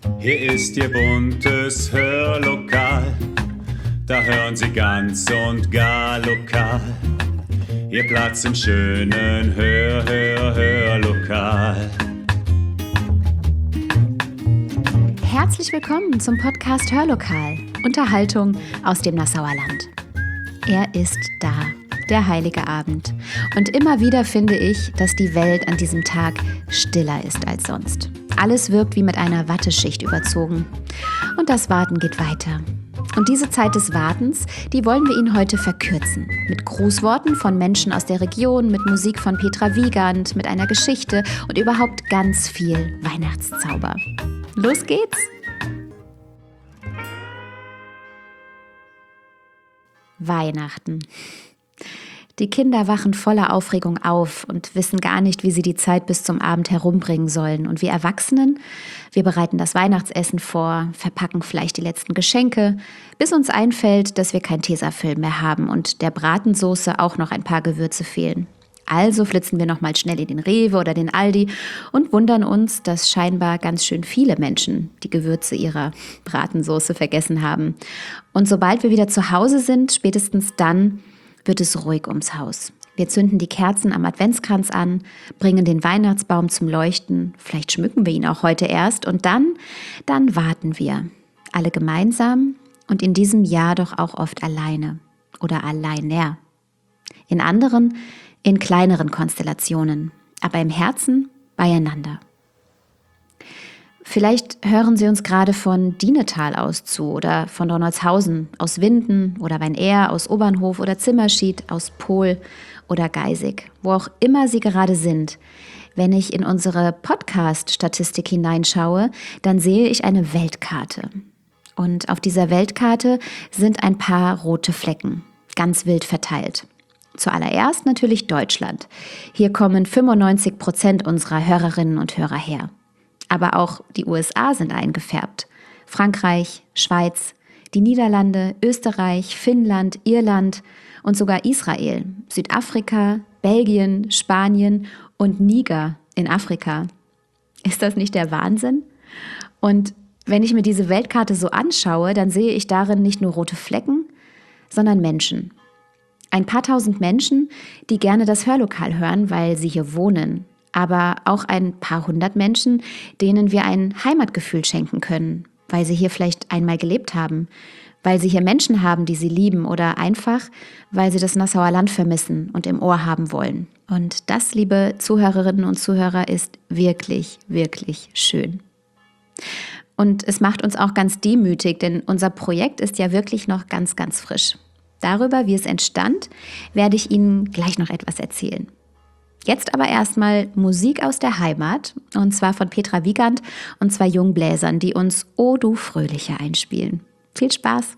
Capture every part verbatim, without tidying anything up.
Hier ist Ihr buntes Hörlokal, da hören Sie ganz und gar lokal. Ihr Platz im schönen Hör, Hör, Hörlokal. Herzlich willkommen zum Podcast Hörlokal, Unterhaltung aus dem Nassauer Land. Er ist da, der heilige Abend. Und immer wieder finde ich, dass die Welt an diesem Tag stiller ist als sonst. Alles wirkt wie mit einer Watteschicht überzogen. Und das Warten geht weiter. Und diese Zeit des Wartens, die wollen wir Ihnen heute verkürzen. Mit Grußworten von Menschen aus der Region, mit Musik von Petra Wiegand, mit einer Geschichte und überhaupt ganz viel Weihnachtszauber. Los geht's! Weihnachten. Die Kinder wachen voller Aufregung auf und wissen gar nicht, wie sie die Zeit bis zum Abend herumbringen sollen. Und wir Erwachsenen, wir bereiten das Weihnachtsessen vor, verpacken vielleicht die letzten Geschenke, bis uns einfällt, dass wir kein Tesafilm mehr haben und der Bratensoße auch noch ein paar Gewürze fehlen. Also flitzen wir nochmal schnell in den Rewe oder den Aldi und wundern uns, dass scheinbar ganz schön viele Menschen die Gewürze ihrer Bratensoße vergessen haben. Und sobald wir wieder zu Hause sind, spätestens dann wird es ruhig ums Haus. Wir zünden die Kerzen am Adventskranz an, bringen den Weihnachtsbaum zum Leuchten, vielleicht schmücken wir ihn auch heute erst und dann, dann warten wir. Alle gemeinsam und in diesem Jahr doch auch oft alleine oder alleiner. In anderen in kleineren Konstellationen, aber im Herzen beieinander. Vielleicht hören Sie uns gerade von Dienetal aus zu oder von Donaldshausen, aus Winden oder Wein-Ehr, aus Obernhof oder Zimmerschied, aus Pohl oder Geisig, wo auch immer Sie gerade sind. Wenn ich in unsere Podcast-Statistik hineinschaue, dann sehe ich eine Weltkarte. Und auf dieser Weltkarte sind ein paar rote Flecken, ganz wild verteilt. Zuallererst natürlich Deutschland. Hier kommen fünfundneunzig Prozent unserer Hörerinnen und Hörer her. Aber auch die U S A sind eingefärbt. Frankreich, Schweiz, die Niederlande, Österreich, Finnland, Irland und sogar Israel, Südafrika, Belgien, Spanien und Niger in Afrika. Ist das nicht der Wahnsinn? Und wenn ich mir diese Weltkarte so anschaue, dann sehe ich darin nicht nur rote Flecken, sondern Menschen. Ein paar tausend Menschen, die gerne das Hörlokal hören, weil sie hier wohnen. Aber auch ein paar hundert Menschen, denen wir ein Heimatgefühl schenken können, weil sie hier vielleicht einmal gelebt haben, weil sie hier Menschen haben, die sie lieben oder einfach, weil sie das Nassauer Land vermissen und im Ohr haben wollen. Und das, liebe Zuhörerinnen und Zuhörer, ist wirklich, wirklich schön. Und es macht uns auch ganz demütig, denn unser Projekt ist ja wirklich noch ganz, ganz frisch. Darüber, wie es entstand, werde ich Ihnen gleich noch etwas erzählen. Jetzt aber erstmal Musik aus der Heimat, und zwar von Petra Wiegand und zwei Jungbläsern, die uns O du Fröhliche einspielen. Viel Spaß!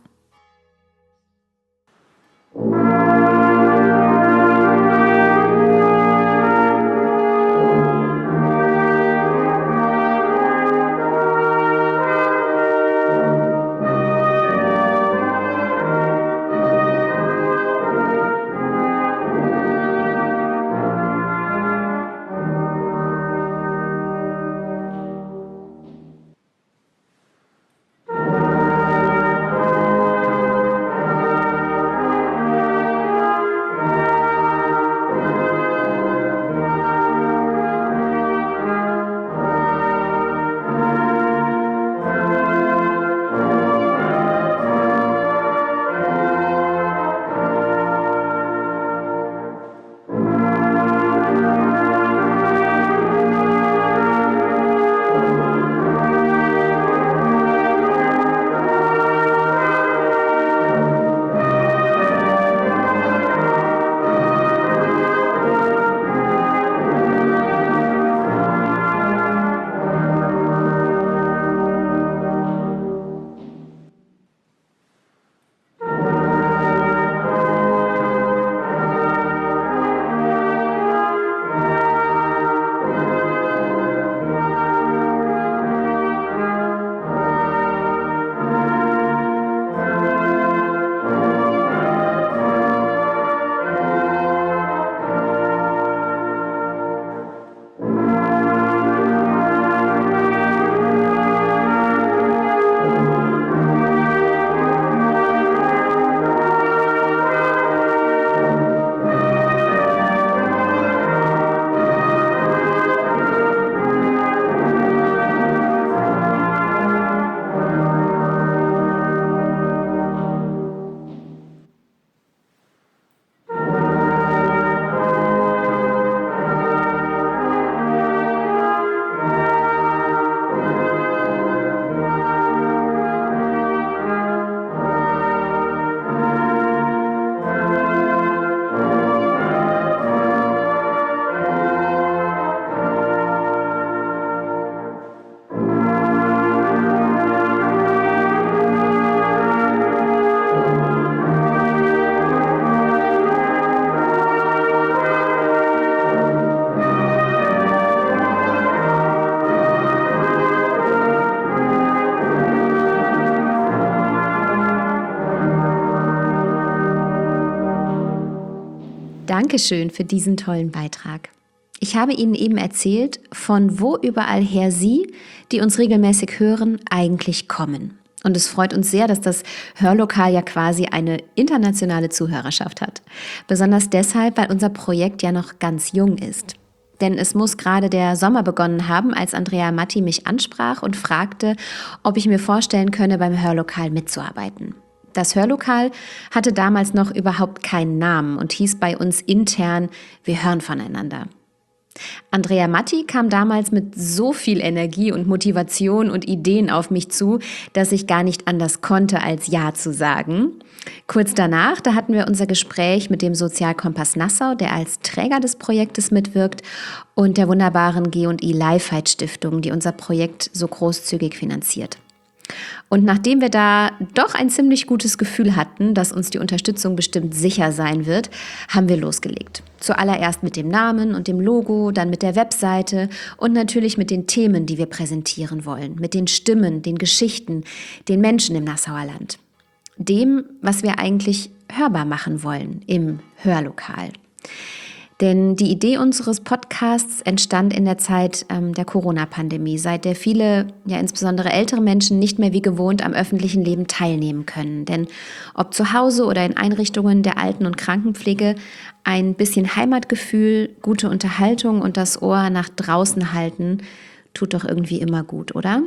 Dankeschön für diesen tollen Beitrag. Ich habe Ihnen eben erzählt, von wo überall her Sie, die uns regelmäßig hören, eigentlich kommen. Und es freut uns sehr, dass das Hörlokal ja quasi eine internationale Zuhörerschaft hat. Besonders deshalb, weil unser Projekt ja noch ganz jung ist. Denn es muss gerade der Sommer begonnen haben, als Andrea Matti mich ansprach und fragte, ob ich mir vorstellen könne, beim Hörlokal mitzuarbeiten. Das Hörlokal hatte damals noch überhaupt keinen Namen und hieß bei uns intern, wir hören voneinander. Andrea Matti kam damals mit so viel Energie und Motivation und Ideen auf mich zu, dass ich gar nicht anders konnte, als Ja zu sagen. Kurz danach, da hatten wir unser Gespräch mit dem Sozialkompass Nassau, der als Träger des Projektes mitwirkt, und der wunderbaren G und I Lifehide Stiftung, die unser Projekt so großzügig finanziert. Und nachdem wir da doch ein ziemlich gutes Gefühl hatten, dass uns die Unterstützung bestimmt sicher sein wird, haben wir losgelegt. Zuallererst mit dem Namen und dem Logo, dann mit der Webseite und natürlich mit den Themen, die wir präsentieren wollen, mit den Stimmen, den Geschichten, den Menschen im Nassauer Land. Dem, was wir eigentlich hörbar machen wollen im Hörlokal. Denn die Idee unseres Podcasts entstand in der Zeit ähm, der Corona-Pandemie, seit der viele, ja insbesondere ältere Menschen, nicht mehr wie gewohnt am öffentlichen Leben teilnehmen können. Denn ob zu Hause oder in Einrichtungen der Alten- und Krankenpflege, ein bisschen Heimatgefühl, gute Unterhaltung und das Ohr nach draußen halten, tut doch irgendwie immer gut, oder?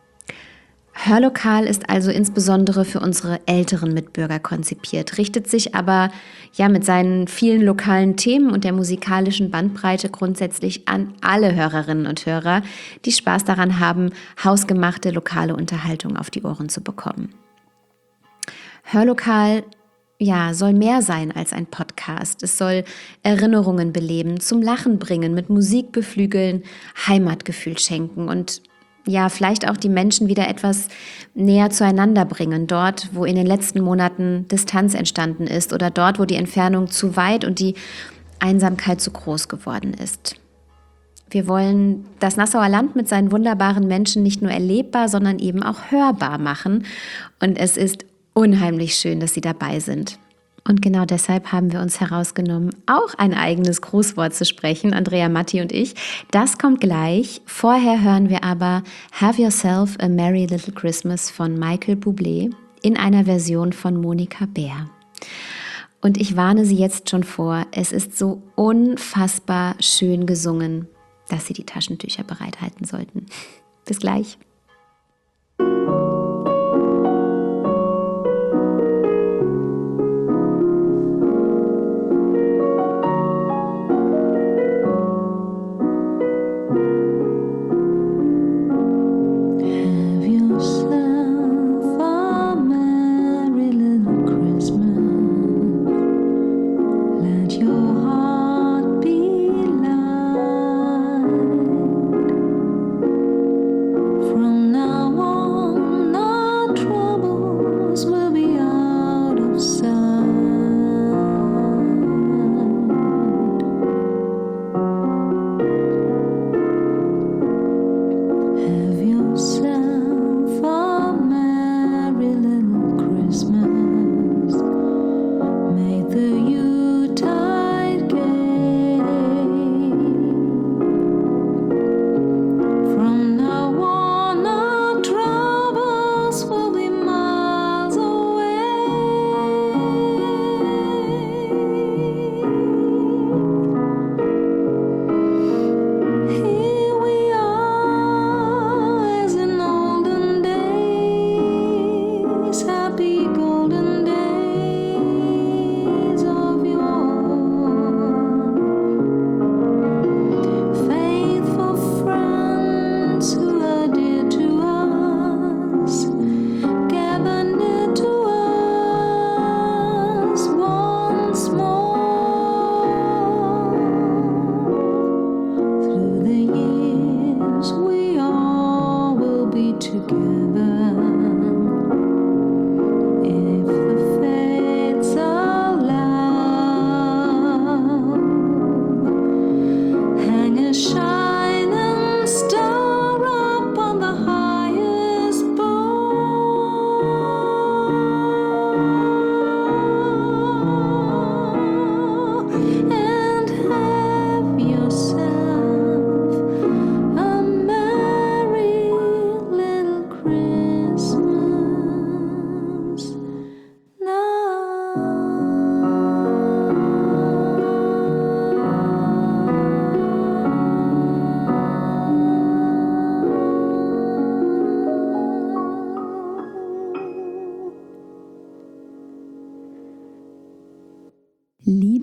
Hörlokal ist also insbesondere für unsere älteren Mitbürger konzipiert, richtet sich aber ja mit seinen vielen lokalen Themen und der musikalischen Bandbreite grundsätzlich an alle Hörerinnen und Hörer, die Spaß daran haben, hausgemachte lokale Unterhaltung auf die Ohren zu bekommen. Hörlokal ja, soll mehr sein als ein Podcast. Es soll Erinnerungen beleben, zum Lachen bringen, mit Musik beflügeln, Heimatgefühl schenken und ja, vielleicht auch die Menschen wieder etwas näher zueinander bringen, dort, wo in den letzten Monaten Distanz entstanden ist oder dort, wo die Entfernung zu weit und die Einsamkeit zu groß geworden ist. Wir wollen das Nassauer Land mit seinen wunderbaren Menschen nicht nur erlebbar, sondern eben auch hörbar machen. Und es ist unheimlich schön, dass Sie dabei sind. Und genau deshalb haben wir uns herausgenommen, auch ein eigenes Grußwort zu sprechen, Andrea Matti und ich. Das kommt gleich. Vorher hören wir aber Have Yourself a Merry Little Christmas von Michael Bublé in einer Version von Monika Bär. Und ich warne Sie jetzt schon vor, es ist so unfassbar schön gesungen, dass Sie die Taschentücher bereithalten sollten. Bis gleich.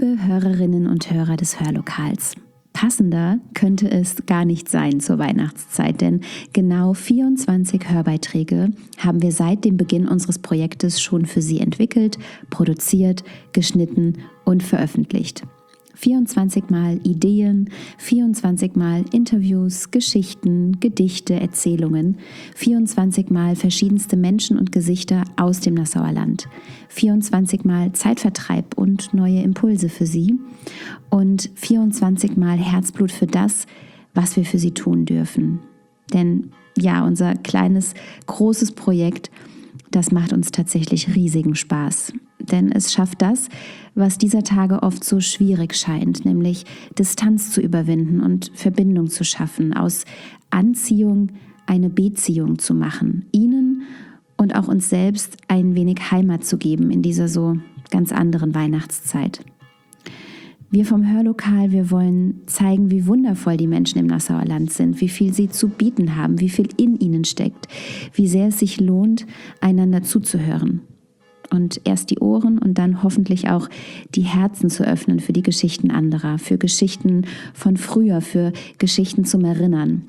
Liebe Hörerinnen und Hörer des Hörlokals, passender könnte es gar nicht sein zur Weihnachtszeit, denn genau vierundzwanzig Hörbeiträge haben wir seit dem Beginn unseres Projektes schon für Sie entwickelt, produziert, geschnitten und veröffentlicht. vierundzwanzig Mal Ideen, vierundzwanzig Mal Interviews, Geschichten, Gedichte, Erzählungen, vierundzwanzig Mal verschiedenste Menschen und Gesichter aus dem Nassauer Land, vierundzwanzig Mal Zeitvertreib und neue Impulse für Sie und vierundzwanzig Mal Herzblut für das, was wir für Sie tun dürfen. Denn ja, unser kleines, großes Projekt, das macht uns tatsächlich riesigen Spaß. Denn es schafft das, was dieser Tage oft so schwierig scheint, nämlich Distanz zu überwinden und Verbindung zu schaffen, aus Anziehung eine Beziehung zu machen, Ihnen und auch uns selbst ein wenig Heimat zu geben in dieser so ganz anderen Weihnachtszeit. Wir vom Hörlokal, wir wollen zeigen, wie wundervoll die Menschen im Nassauer Land sind, wie viel sie zu bieten haben, wie viel in ihnen steckt, wie sehr es sich lohnt, einander zuzuhören. Und erst die Ohren und dann hoffentlich auch die Herzen zu öffnen für die Geschichten anderer, für Geschichten von früher, für Geschichten zum Erinnern.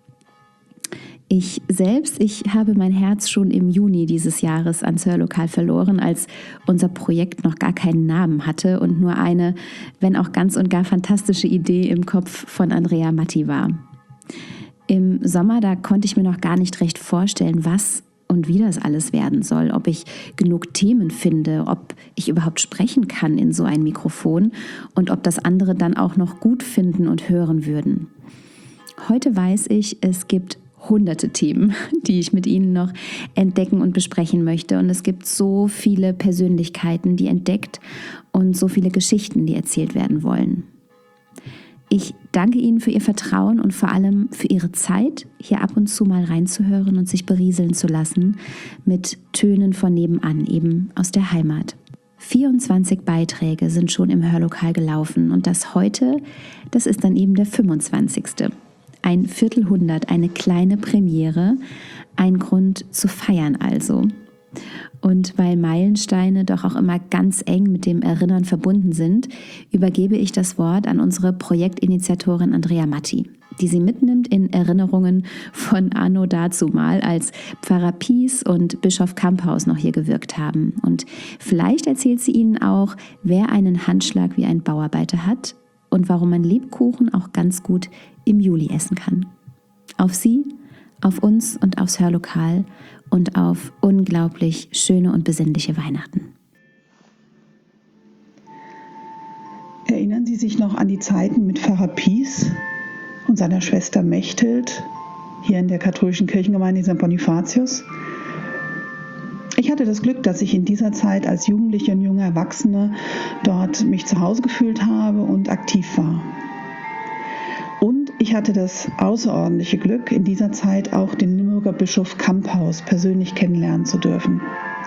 Ich selbst, ich habe mein Herz schon im Juni dieses Jahres ans Hörlokal verloren, als unser Projekt noch gar keinen Namen hatte und nur eine, wenn auch ganz und gar fantastische Idee im Kopf von Andrea Matti war. Im Sommer, da konnte ich mir noch gar nicht recht vorstellen, was und wie das alles werden soll, ob ich genug Themen finde, ob ich überhaupt sprechen kann in so ein Mikrofon und ob das andere dann auch noch gut finden und hören würden. Heute weiß ich, es gibt hunderte Themen, die ich mit Ihnen noch entdecken und besprechen möchte. Und es gibt so viele Persönlichkeiten, die entdeckt und so viele Geschichten, die erzählt werden wollen. Ich danke Ihnen für Ihr Vertrauen und vor allem für Ihre Zeit, hier ab und zu mal reinzuhören und sich berieseln zu lassen mit Tönen von nebenan, eben aus der Heimat. vierundzwanzig Beiträge sind schon im Hörlokal gelaufen und das heute, das ist dann eben der fünfundzwanzigste Ein Viertelhundert, eine kleine Premiere, ein Grund zu feiern also. Und weil Meilensteine doch auch immer ganz eng mit dem Erinnern verbunden sind, übergebe ich das Wort an unsere Projektinitiatorin Andrea Matti, die sie mitnimmt in Erinnerungen von anno dazumal, als Pfarrer Pies und Bischof Kamphaus noch hier gewirkt haben. Und vielleicht erzählt sie Ihnen auch, wer einen Handschlag wie ein Bauarbeiter hat und warum man Lebkuchen auch ganz gut im Juli essen kann. Auf Sie, auf uns und aufs Hörlokal und auf unglaublich schöne und besinnliche Weihnachten. Erinnern Sie sich noch an die Zeiten mit Pfarrer Pies und seiner Schwester Mechthild hier in der katholischen Kirchengemeinde Sankt Bonifatius? Ich hatte das Glück, dass ich in dieser Zeit als Jugendliche und junge Erwachsene dort mich zu Hause gefühlt habe und aktiv war. Und ich hatte das außerordentliche Glück, in dieser Zeit auch den Limburger Bischof Kamphaus persönlich kennenlernen zu dürfen.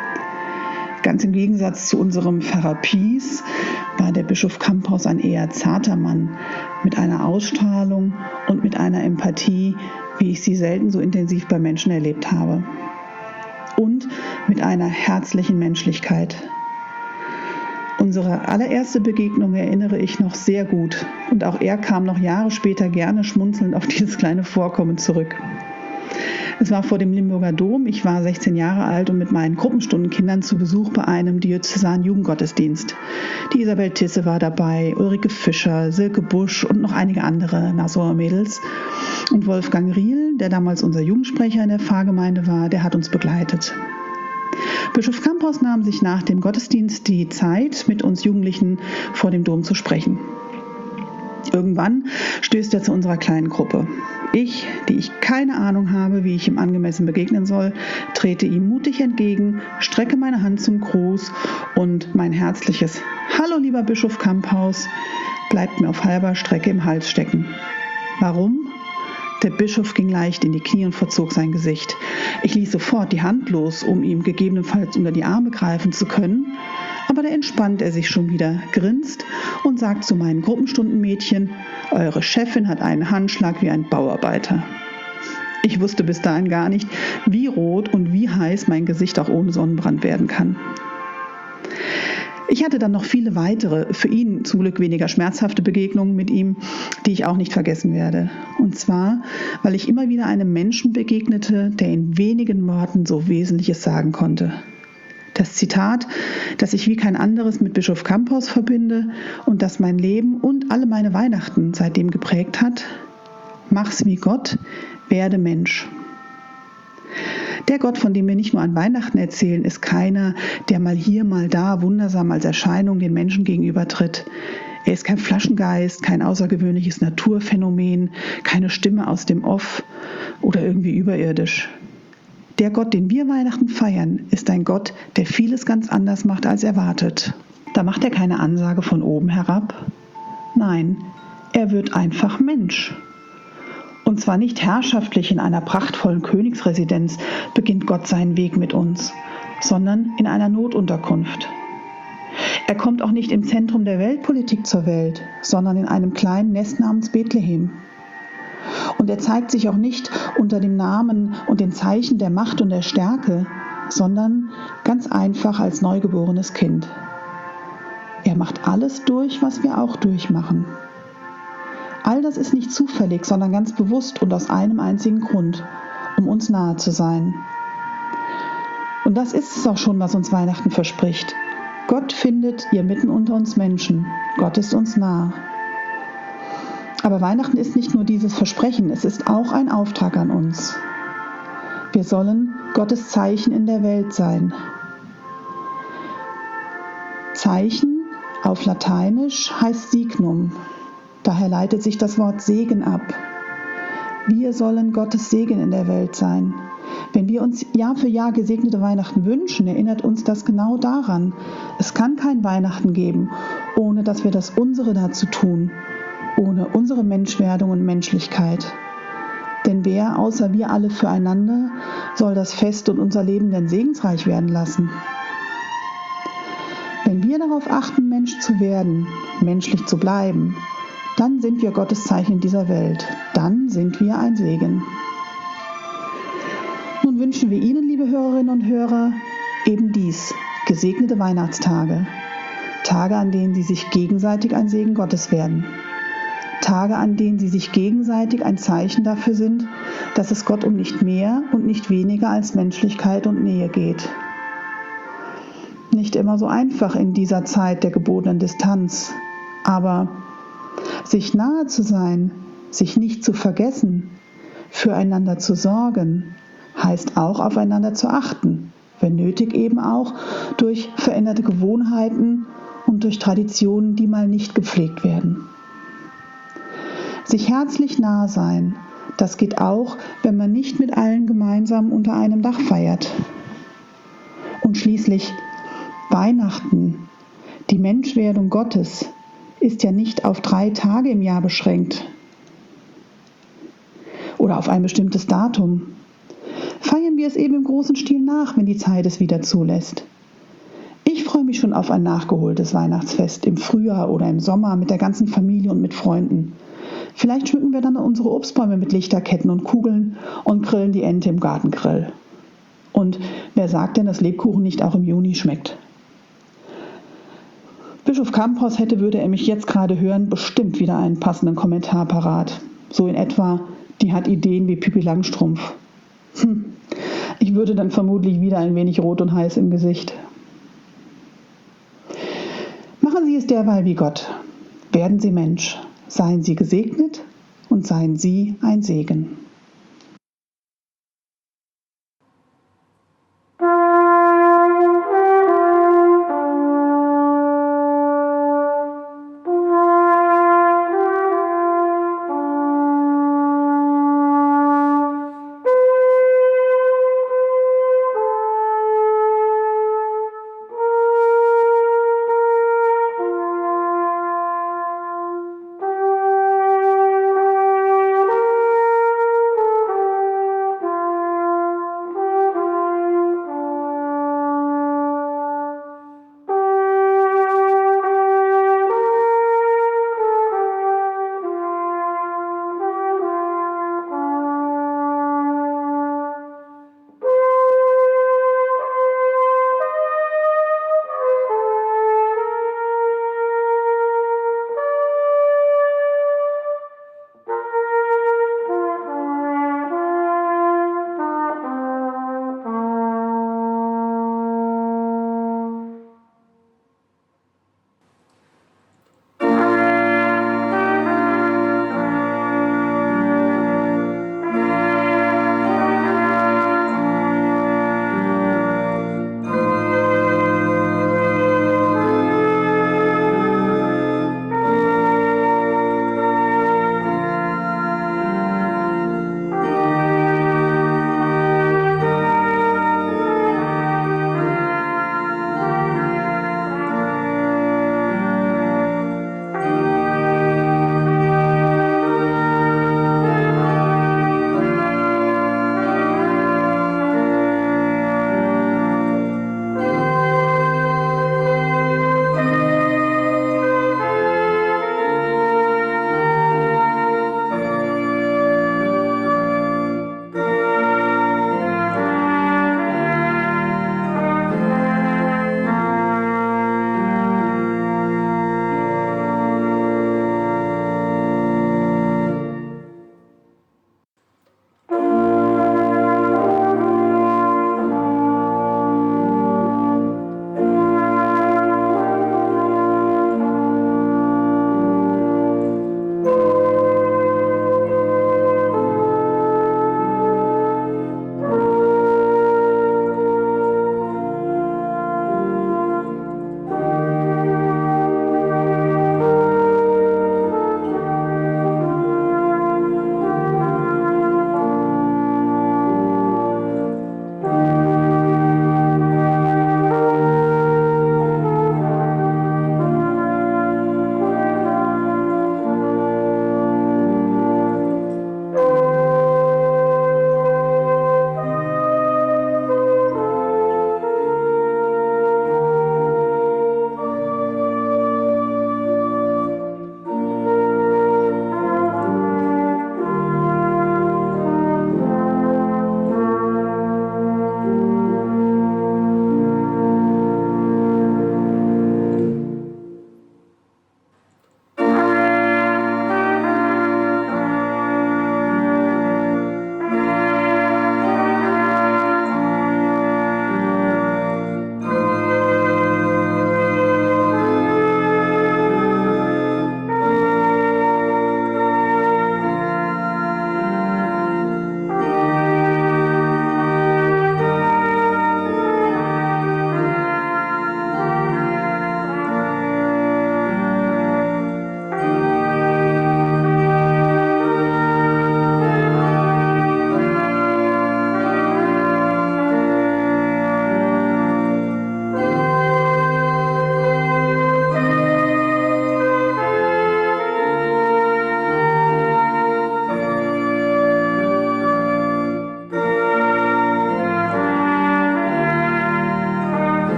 Ganz im Gegensatz zu unserem Pfarrer Pies war der Bischof Kamphaus ein eher zarter Mann mit einer Ausstrahlung und mit einer Empathie, wie ich sie selten so intensiv bei Menschen erlebt habe. Und mit einer herzlichen Menschlichkeit. Unsere allererste Begegnung erinnere ich noch sehr gut und auch er kam noch Jahre später gerne schmunzelnd auf dieses kleine Vorkommen zurück. Es war vor dem Limburger Dom, ich war sechzehn Jahre alt und mit meinen Gruppenstundenkindern zu Besuch bei einem diözesanen Jugendgottesdienst. Die Isabel Tisse war dabei, Ulrike Fischer, Silke Busch und noch einige andere Nassauer Mädels. Und Wolfgang Riel, der damals unser Jugendsprecher in der Pfarrgemeinde war, der hat uns begleitet. Bischof Kamphaus nahm sich nach dem Gottesdienst die Zeit, mit uns Jugendlichen vor dem Dom zu sprechen. Irgendwann stößt er zu unserer kleinen Gruppe. Ich, die ich keine Ahnung habe, wie ich ihm angemessen begegnen soll, trete ihm mutig entgegen, strecke meine Hand zum Gruß und mein herzliches »Hallo, lieber Bischof Kamphaus« bleibt mir auf halber Strecke im Hals stecken. Warum? Der Bischof ging leicht in die Knie und verzog sein Gesicht. Ich ließ sofort die Hand los, um ihm gegebenenfalls unter die Arme greifen zu können, aber da entspannt er sich schon wieder, grinst und sagt zu meinen Gruppenstundenmädchen, »Eure Chefin hat einen Handschlag wie ein Bauarbeiter.« Ich wusste bis dahin gar nicht, wie rot und wie heiß mein Gesicht auch ohne Sonnenbrand werden kann. Ich hatte dann noch viele weitere, für ihn zum Glück weniger schmerzhafte Begegnungen mit ihm, die ich auch nicht vergessen werde. Und zwar, weil ich immer wieder einem Menschen begegnete, der in wenigen Worten so Wesentliches sagen konnte. Das Zitat, das ich wie kein anderes mit Bischof Campos verbinde und das mein Leben und alle meine Weihnachten seitdem geprägt hat: Mach's wie Gott, werde Mensch. Der Gott, von dem wir nicht nur an Weihnachten erzählen, ist keiner, der mal hier, mal da wundersam als Erscheinung den Menschen gegenübertritt. Er ist kein Flaschengeist, kein außergewöhnliches Naturphänomen, keine Stimme aus dem Off oder irgendwie überirdisch. Der Gott, den wir Weihnachten feiern, ist ein Gott, der vieles ganz anders macht als erwartet. Da macht er keine Ansage von oben herab. Nein, er wird einfach Mensch. Und zwar nicht herrschaftlich in einer prachtvollen Königsresidenz beginnt Gott seinen Weg mit uns, sondern in einer Notunterkunft. Er kommt auch nicht im Zentrum der Weltpolitik zur Welt, sondern in einem kleinen Nest namens Bethlehem. Und er zeigt sich auch nicht unter dem Namen und den Zeichen der Macht und der Stärke, sondern ganz einfach als neugeborenes Kind. Er macht alles durch, was wir auch durchmachen. All das ist nicht zufällig, sondern ganz bewusst und aus einem einzigen Grund: um uns nahe zu sein. Und das ist es auch schon, was uns Weihnachten verspricht. Gott findet ihr mitten unter uns Menschen. Gott ist uns nah. Aber Weihnachten ist nicht nur dieses Versprechen, es ist auch ein Auftrag an uns. Wir sollen Gottes Zeichen in der Welt sein. Zeichen auf Lateinisch heißt Signum. Daher leitet sich das Wort Segen ab. Wir sollen Gottes Segen in der Welt sein. Wenn wir uns Jahr für Jahr gesegnete Weihnachten wünschen, erinnert uns das genau daran. Es kann kein Weihnachten geben, ohne dass wir das unsere dazu tun, ohne unsere Menschwerdung und Menschlichkeit. Denn wer außer wir alle füreinander soll das Fest und unser Leben denn segensreich werden lassen? Wenn wir darauf achten, Mensch zu werden, menschlich zu bleiben, dann sind wir Gottes Zeichen in dieser Welt. Dann sind wir ein Segen. Nun wünschen wir Ihnen, liebe Hörerinnen und Hörer, eben dies: gesegnete Weihnachtstage. Tage, an denen Sie sich gegenseitig ein Segen Gottes werden. Tage, an denen Sie sich gegenseitig ein Zeichen dafür sind, dass es Gott um nicht mehr und nicht weniger als Menschlichkeit und Nähe geht. Nicht immer so einfach in dieser Zeit der gebotenen Distanz, aber sich nahe zu sein, sich nicht zu vergessen, füreinander zu sorgen, heißt auch aufeinander zu achten, wenn nötig eben auch durch veränderte Gewohnheiten und durch Traditionen, die mal nicht gepflegt werden. Sich herzlich nah sein, das geht auch, wenn man nicht mit allen gemeinsam unter einem Dach feiert. Und schließlich Weihnachten, die Menschwerdung Gottes, ist ja nicht auf drei Tage im Jahr beschränkt oder auf ein bestimmtes Datum. Feiern wir es eben im großen Stil nach, wenn die Zeit es wieder zulässt. Ich freue mich schon auf ein nachgeholtes Weihnachtsfest im Frühjahr oder im Sommer mit der ganzen Familie und mit Freunden. Vielleicht schmücken wir dann unsere Obstbäume mit Lichterketten und Kugeln und grillen die Ente im Gartengrill. Und wer sagt denn, dass Lebkuchen nicht auch im Juni schmeckt? Bischof Campos hätte, würde er mich jetzt gerade hören, bestimmt wieder einen passenden Kommentar parat. So in etwa: die hat Ideen wie Pippi Langstrumpf. Hm. Ich würde dann vermutlich wieder ein wenig rot und heiß im Gesicht. Machen Sie es derweil wie Gott. Werden Sie Mensch. Seien Sie gesegnet und seien Sie ein Segen.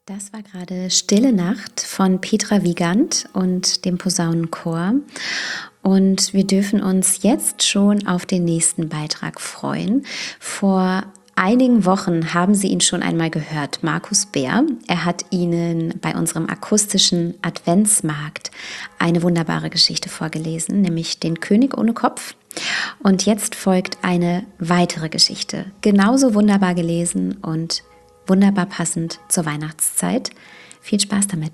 Das war gerade Stille Nacht von Petra Wiegand und dem Posaunenchor. Und wir dürfen uns jetzt schon auf den nächsten Beitrag freuen. Vor einigen Wochen haben Sie ihn schon einmal gehört, Markus Bär. Er hat Ihnen bei unserem akustischen Adventsmarkt eine wunderbare Geschichte vorgelesen, nämlich Den König ohne Kopf. Und jetzt folgt eine weitere Geschichte, genauso wunderbar gelesen und wunderbar passend zur Weihnachtszeit. Viel Spaß damit.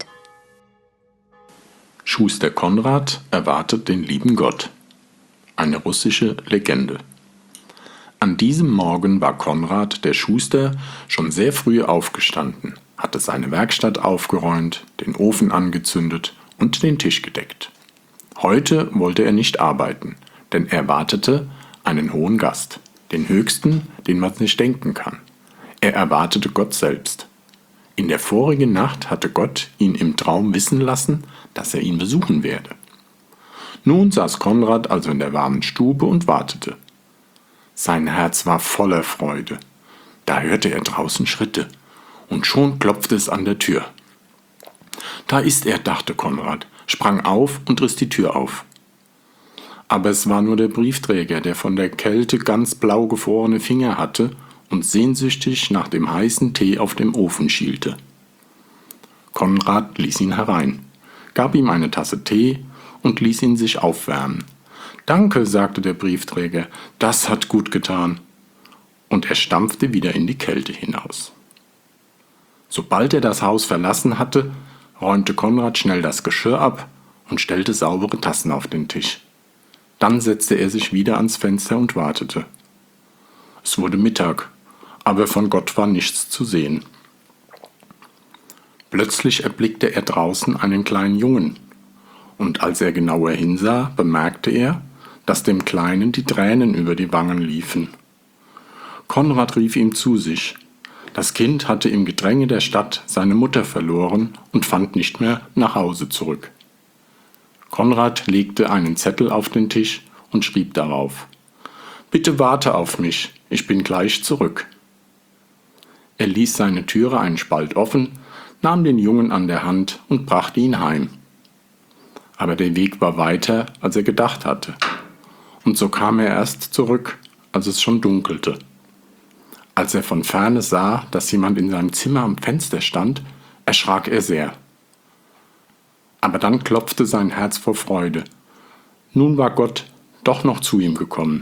Schuster Konrad erwartet den lieben Gott. Eine russische Legende. An diesem Morgen war Konrad, der Schuster, schon sehr früh aufgestanden, hatte seine Werkstatt aufgeräumt, den Ofen angezündet und den Tisch gedeckt. Heute wollte er nicht arbeiten, denn er wartete einen hohen Gast, den höchsten, den man sich denken kann. Er erwartete Gott selbst. In der vorigen Nacht hatte Gott ihn im Traum wissen lassen, dass er ihn besuchen werde. Nun saß Konrad also in der warmen Stube und wartete. Sein Herz war voller Freude. Da hörte er draußen Schritte, und schon klopfte es an der Tür. Da ist er, dachte Konrad, sprang auf und riss die Tür auf. Aber es war nur der Briefträger, der von der Kälte ganz blau gefrorene Finger hatte und sehnsüchtig nach dem heißen Tee auf dem Ofen schielte. Konrad ließ ihn herein, gab ihm eine Tasse Tee und ließ ihn sich aufwärmen. »Danke«, sagte der Briefträger, »das hat gut getan.« Und er stampfte wieder in die Kälte hinaus. Sobald er das Haus verlassen hatte, räumte Konrad schnell das Geschirr ab und stellte saubere Tassen auf den Tisch. Dann setzte er sich wieder ans Fenster und wartete. Es wurde Mittag, aber von Gott war nichts zu sehen. Plötzlich erblickte er draußen einen kleinen Jungen, und als er genauer hinsah, bemerkte er, dass dem Kleinen die Tränen über die Wangen liefen. Konrad rief ihm zu sich. Das Kind hatte im Gedränge der Stadt seine Mutter verloren und fand nicht mehr nach Hause zurück. Konrad legte einen Zettel auf den Tisch und schrieb darauf: »Bitte warte auf mich, ich bin gleich zurück.« Er ließ seine Türe einen Spalt offen, nahm den Jungen an der Hand und brachte ihn heim. Aber der Weg war weiter, als er gedacht hatte. Und so kam er erst zurück, als es schon dunkelte. Als er von ferne sah, dass jemand in seinem Zimmer am Fenster stand, erschrak er sehr. Aber dann klopfte sein Herz vor Freude. Nun war Gott doch noch zu ihm gekommen.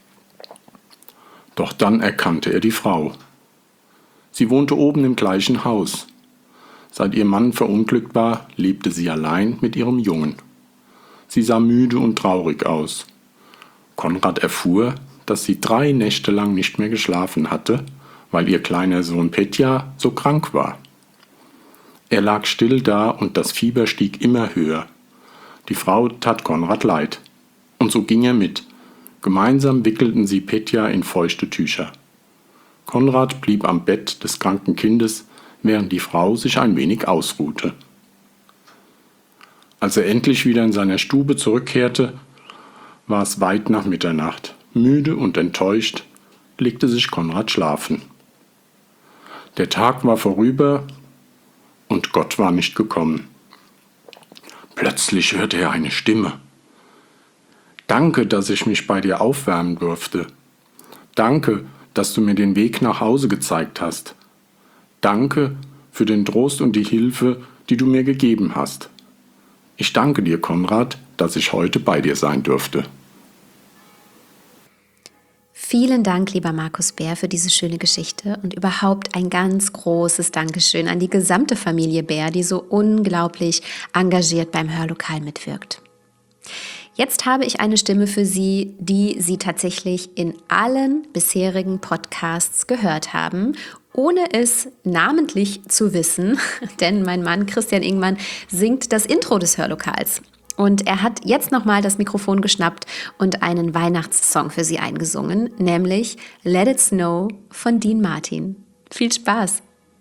Doch dann erkannte er die Frau. Sie wohnte oben im gleichen Haus. Seit ihr Mann verunglückt war, lebte sie allein mit ihrem Jungen. Sie sah müde und traurig aus. Konrad erfuhr, dass sie drei Nächte lang nicht mehr geschlafen hatte, weil ihr kleiner Sohn Petja so krank war. Er lag still da und das Fieber stieg immer höher. Die Frau tat Konrad leid. Und so ging er mit. Gemeinsam wickelten sie Petja in feuchte Tücher. Konrad blieb am Bett des kranken Kindes, während die Frau sich ein wenig ausruhte. Als er endlich wieder in seiner Stube zurückkehrte, war es weit nach Mitternacht. Müde und enttäuscht legte sich Konrad schlafen. Der Tag war vorüber und Gott war nicht gekommen. Plötzlich hörte er eine Stimme. »Danke, dass ich mich bei dir aufwärmen durfte. Danke, dass du mir den Weg nach Hause gezeigt hast. Danke für den Trost und die Hilfe, die du mir gegeben hast. Ich danke dir, Konrad, dass ich heute bei dir sein durfte.« Vielen Dank, lieber Markus Bär, für diese schöne Geschichte und überhaupt ein ganz großes Dankeschön an die gesamte Familie Bär, die so unglaublich engagiert beim Hörlokal mitwirkt. Jetzt habe ich eine Stimme für Sie, die Sie tatsächlich in allen bisherigen Podcasts gehört haben, ohne es namentlich zu wissen, denn mein Mann Christian Ingmann singt das Intro des Hörlokals. Und er hat jetzt nochmal das Mikrofon geschnappt und einen Weihnachtssong für Sie eingesungen, nämlich Let It Snow von Dean Martin. Viel Spaß!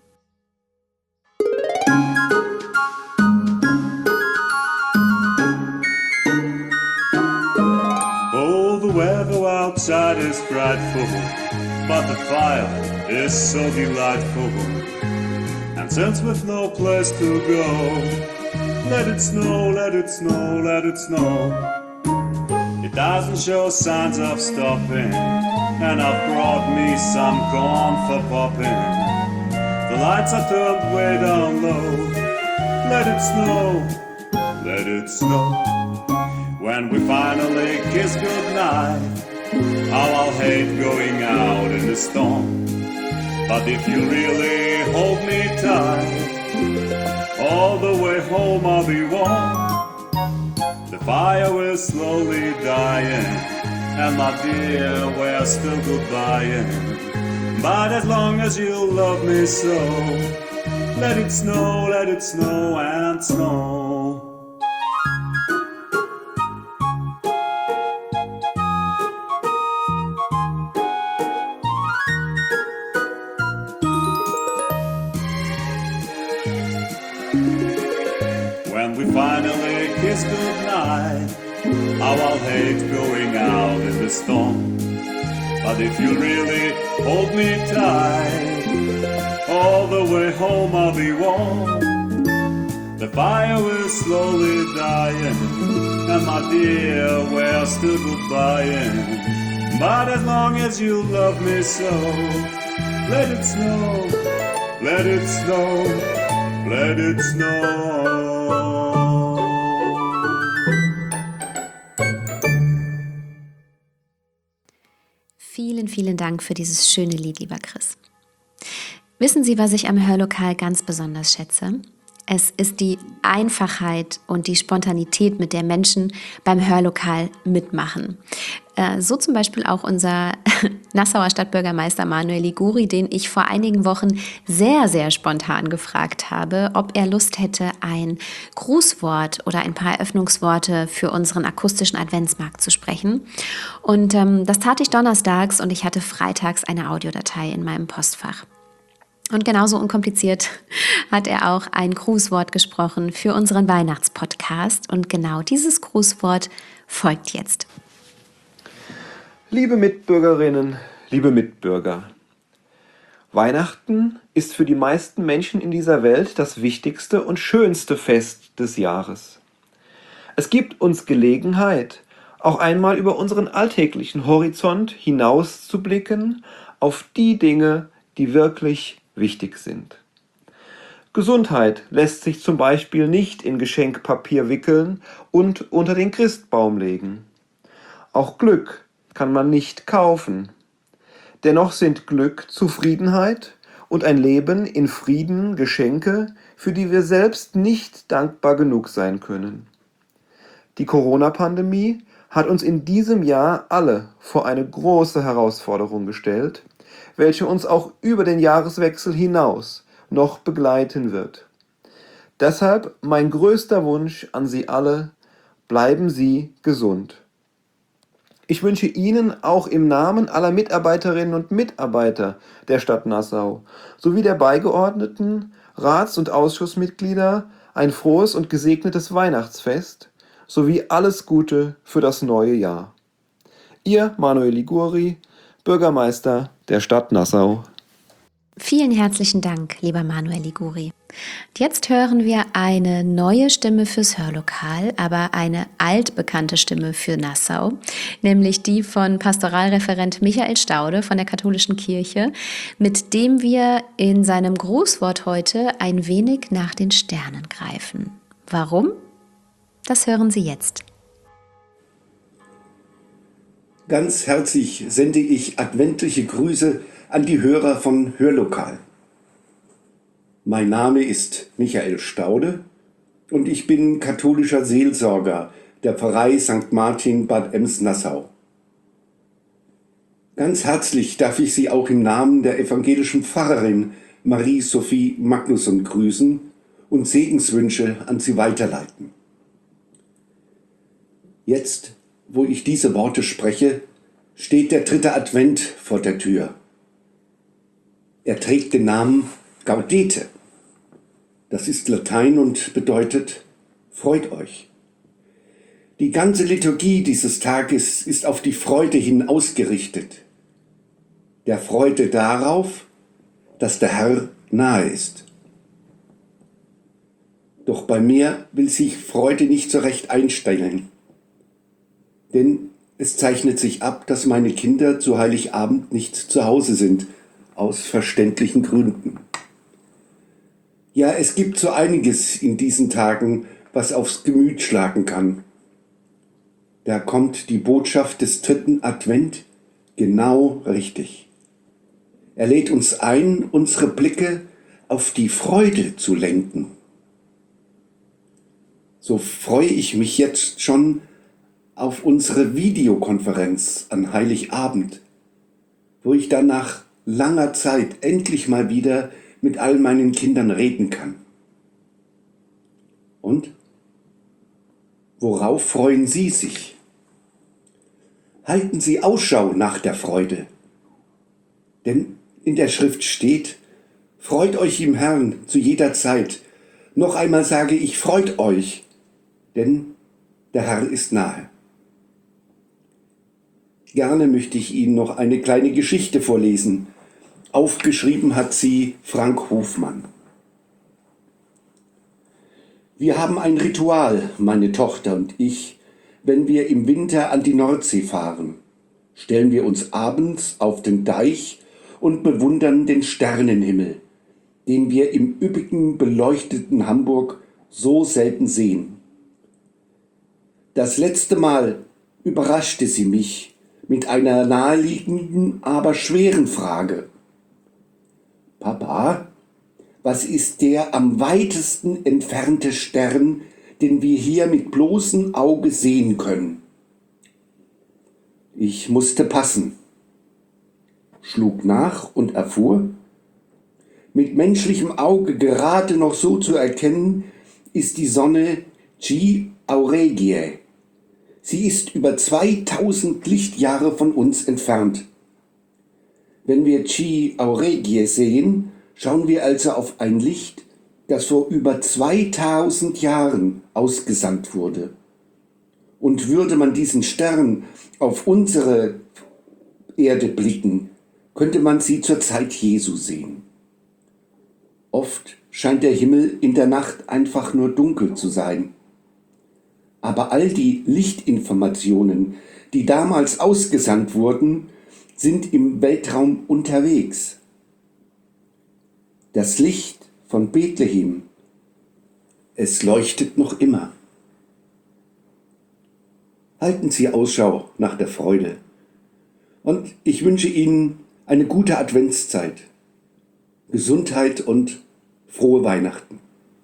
Oh, the weather outside is frightful, but the fire is so delightful. And since we've no place to go, let it snow, let it snow, let it snow. It doesn't show signs of stopping, and I've brought me some corn for popping. The lights are turned way down low. Let it snow, let it snow. When we finally kiss goodnight, how I'll hate going out in the storm. But if you really hold me tight, all the way home I'll be warm. The fire will slowly dying, and my dear, we're still goodbying. But as long as you love me so, let it snow, let it snow and snow. When we finally kiss goodnight, how I'll hate going out in the storm. But if you really hold me tight, all the way home I'll be warm. The fire will slowly dying, and my dear, we're still goodbying. But as long as you love me so, let it snow, let it snow, let it snow. Vielen, vielen Dank für dieses schöne Lied, lieber Chris. Wissen Sie, was ich am Hörlokal ganz besonders schätze? Es ist die Einfachheit und die Spontanität, mit der Menschen beim Hörlokal mitmachen. Äh, so zum Beispiel auch unser Nassauer Stadtbürgermeister Manuel Liguri, den ich vor einigen Wochen sehr, sehr spontan gefragt habe, ob er Lust hätte, ein Grußwort oder ein paar Eröffnungsworte für unseren akustischen Adventsmarkt zu sprechen. Und ähm, das tat ich donnerstags und ich hatte freitags eine Audiodatei in meinem Postfach. Und genauso unkompliziert hat er auch ein Grußwort gesprochen für unseren Weihnachtspodcast. Und genau dieses Grußwort folgt jetzt. Liebe Mitbürgerinnen, liebe Mitbürger, Weihnachten ist für die meisten Menschen in dieser Welt das wichtigste und schönste Fest des Jahres. Es gibt uns Gelegenheit, auch einmal über unseren alltäglichen Horizont hinaus zu blicken auf die Dinge, die wirklich wichtig sind. Gesundheit lässt sich zum Beispiel nicht in Geschenkpapier wickeln und unter den Christbaum legen. Auch Glück kann man nicht kaufen. Dennoch sind Glück, Zufriedenheit und ein Leben in Frieden Geschenke, für die wir selbst nicht dankbar genug sein können. Die Corona-Pandemie hat uns in diesem Jahr alle vor eine große Herausforderung gestellt, welche uns auch über den Jahreswechsel hinaus noch begleiten wird. Deshalb mein größter Wunsch an Sie alle: Bleiben Sie gesund. Ich wünsche Ihnen auch im Namen aller Mitarbeiterinnen und Mitarbeiter der Stadt Nassau sowie der beigeordneten Rats- und Ausschussmitglieder ein frohes und gesegnetes Weihnachtsfest sowie alles Gute für das neue Jahr. Ihr Manuel Liguri, Bürgermeister der Stadt Nassau. Vielen herzlichen Dank, lieber Manuel Liguri. Jetzt hören wir eine neue Stimme fürs Hörlokal, aber eine altbekannte Stimme für Nassau, nämlich die von Pastoralreferent Michael Staude von der Katholischen Kirche, mit dem wir in seinem Grußwort heute ein wenig nach den Sternen greifen. Warum? Das hören Sie jetzt. Ganz herzlich sende ich adventliche Grüße an die Hörer von Hörlokal. Mein Name ist Michael Staude und ich bin katholischer Seelsorger der Pfarrei Sankt Martin Bad Ems-Nassau. Ganz herzlich darf ich Sie auch im Namen der evangelischen Pfarrerin Marie-Sophie Magnusson grüßen und Segenswünsche an Sie weiterleiten. Jetzt, wo ich diese Worte spreche, steht der dritte Advent vor der Tür. Er trägt den Namen Gaudete. Das ist Latein und bedeutet: Freut euch. Die ganze Liturgie dieses Tages ist auf die Freude hin ausgerichtet. Der Freude darauf, dass der Herr nahe ist. Doch bei mir will sich Freude nicht so recht einstellen. Denn es zeichnet sich ab, dass meine Kinder zu Heiligabend nicht zu Hause sind, aus verständlichen Gründen. Ja, es gibt so einiges in diesen Tagen, was aufs Gemüt schlagen kann. Da kommt die Botschaft des dritten Advent genau richtig. Er lädt uns ein, unsere Blicke auf die Freude zu lenken. So freue ich mich jetzt schon auf unsere Videokonferenz an Heiligabend, wo ich dann nach langer Zeit endlich mal wieder mit all meinen Kindern reden kann. Und? Worauf freuen Sie sich? Halten Sie Ausschau nach der Freude. Denn in der Schrift steht, freut euch im Herrn zu jeder Zeit. Noch einmal sage ich, freut euch, denn der Herr ist nahe. Gerne möchte ich Ihnen noch eine kleine Geschichte vorlesen. Aufgeschrieben hat sie Frank Hofmann. Wir haben ein Ritual, meine Tochter und ich, wenn wir im Winter an die Nordsee fahren. Stellen wir uns abends auf den Deich und bewundern den Sternenhimmel, den wir im üppigen, beleuchteten Hamburg so selten sehen. Das letzte Mal überraschte sie mich mit einer naheliegenden, aber schweren Frage. Papa, was ist der am weitesten entfernte Stern, den wir hier mit bloßem Auge sehen können? Ich musste passen, schlug nach und erfuhr, mit menschlichem Auge gerade noch so zu erkennen, ist die Sonne G Aurigae. Sie ist über zweitausend Lichtjahre von uns entfernt. Wenn wir G Aurigae sehen, schauen wir also auf ein Licht, das vor über zweitausend Jahren ausgesandt wurde. Und würde man diesen Stern auf unsere Erde blicken, könnte man sie zur Zeit Jesu sehen. Oft scheint der Himmel in der Nacht einfach nur dunkel zu sein. Aber all die Lichtinformationen, die damals ausgesandt wurden, sind im Weltraum unterwegs. Das Licht von Bethlehem, es leuchtet noch immer. Halten Sie Ausschau nach der Freude. Und ich wünsche Ihnen eine gute Adventszeit, Gesundheit und frohe Weihnachten.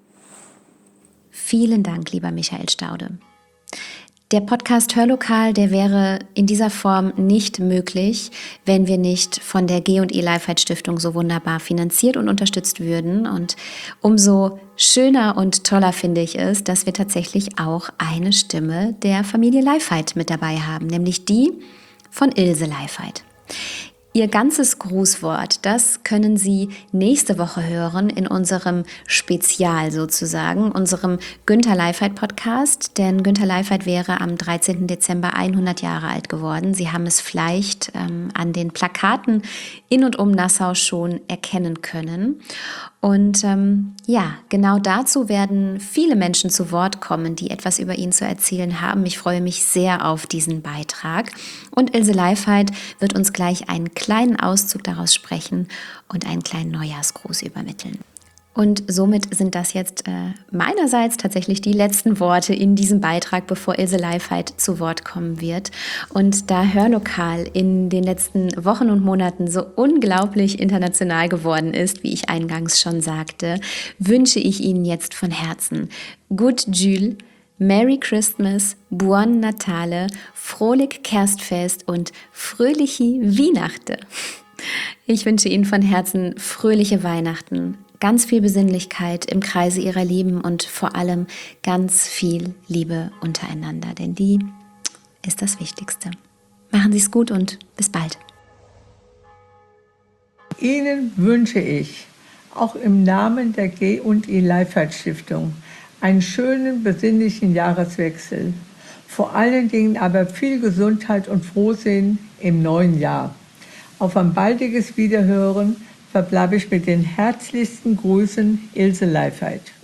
Vielen Dank, lieber Michael Staude. Der Podcast Hörlokal, der wäre in dieser Form nicht möglich, wenn wir nicht von der G und E Lifehide Stiftung so wunderbar finanziert und unterstützt würden. Und umso schöner und toller finde ich es, dass wir tatsächlich auch eine Stimme der Familie Lifehide mit dabei haben, nämlich die von Ilse Lifehide. Ihr ganzes Grußwort, das können Sie nächste Woche hören in unserem Spezial sozusagen, unserem Günther Lifehide Podcast, denn Günther Lifehide wäre am dreizehnten Dezember hundert Jahre alt geworden. Sie haben es vielleicht ähm, an den Plakaten in und um Nassau schon erkennen können. Und ähm, ja, genau dazu werden viele Menschen zu Wort kommen, die etwas über ihn zu erzählen haben. Ich freue mich sehr auf diesen Beitrag. Und Ilse Lifehide wird uns gleich einen kleinen Auszug daraus sprechen und einen kleinen Neujahrsgruß übermitteln. Und somit sind das jetzt äh, meinerseits tatsächlich die letzten Worte in diesem Beitrag, bevor Ilse Lifehide zu Wort kommen wird. Und da Hörlokal in den letzten Wochen und Monaten so unglaublich international geworden ist, wie ich eingangs schon sagte, wünsche ich Ihnen jetzt von Herzen Good Jul, Merry Christmas, Buon Natale, Frohlich Kerstfest und fröhliche Weihnachten. Ich wünsche Ihnen von Herzen fröhliche Weihnachten, ganz viel Besinnlichkeit im Kreise Ihrer Lieben und vor allem ganz viel Liebe untereinander, denn die ist das Wichtigste. Machen Sie es gut und bis bald. Ihnen wünsche ich, auch im Namen der G und E Lifehide Stiftung, einen schönen, besinnlichen Jahreswechsel. Vor allen Dingen aber viel Gesundheit und Frohsinn im neuen Jahr. Auf ein baldiges Wiederhören verbleibe ich mit den herzlichsten Grüßen, Ilse Lifehide.